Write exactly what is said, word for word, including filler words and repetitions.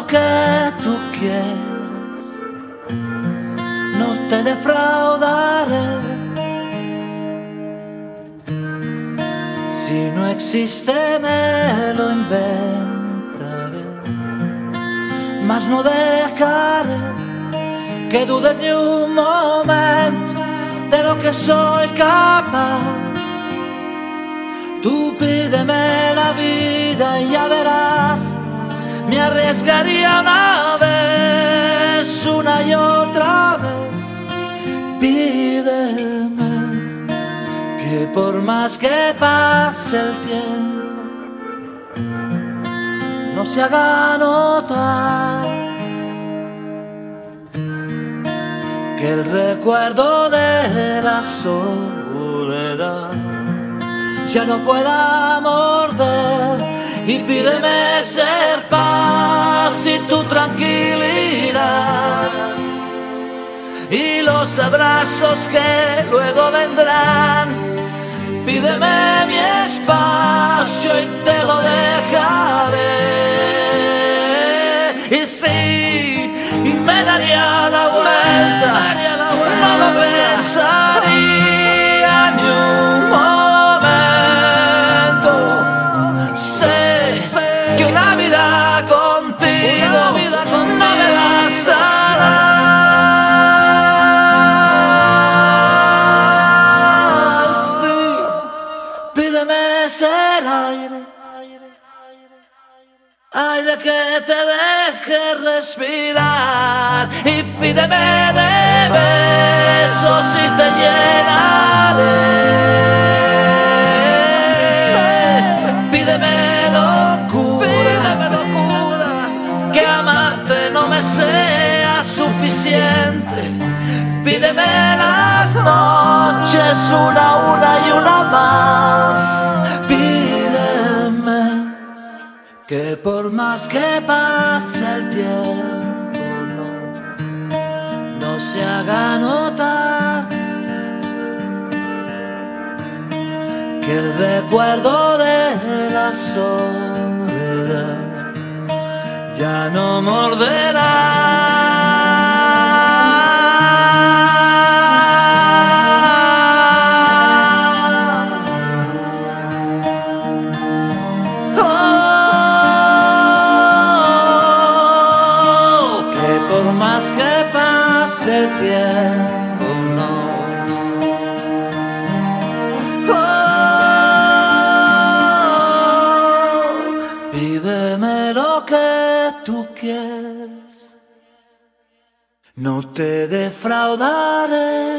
lo que tú quieres, no te defraudaré. Si no existe me lo inventaré, mas no dejaré que dudes ni un momento de lo que soy capaz. Tú pídeme la vida y ya verás, me arriesgaría una vez, una y otra vez. Pídeme que por más que pase el tiempo no se haga notar, que el recuerdo de la soledad ya no pueda morder. Y pídeme ser paz y tu tranquilidad, y los abrazos que luego vendrán. Pídeme mi espacio y te lo dejaré. Y sí, y me daría la vuelta, no lo pensaría ni un momento. Sé que una vida contigo no me bastará. Sí, pídeme ser aire, aire que te deje respirar, y pídeme de besos y te llenaré. Pídeme locura, pídeme locura, que amarte no me sea suficiente. Pídeme las noches una, una y una más. Pídeme que por más que pase el tiempo no, no se haga notar, que el recuerdo de la soledad ya no morderá. Por más que pase el tiempo, no, oh, pídeme lo que tú quieres, no te defraudaré.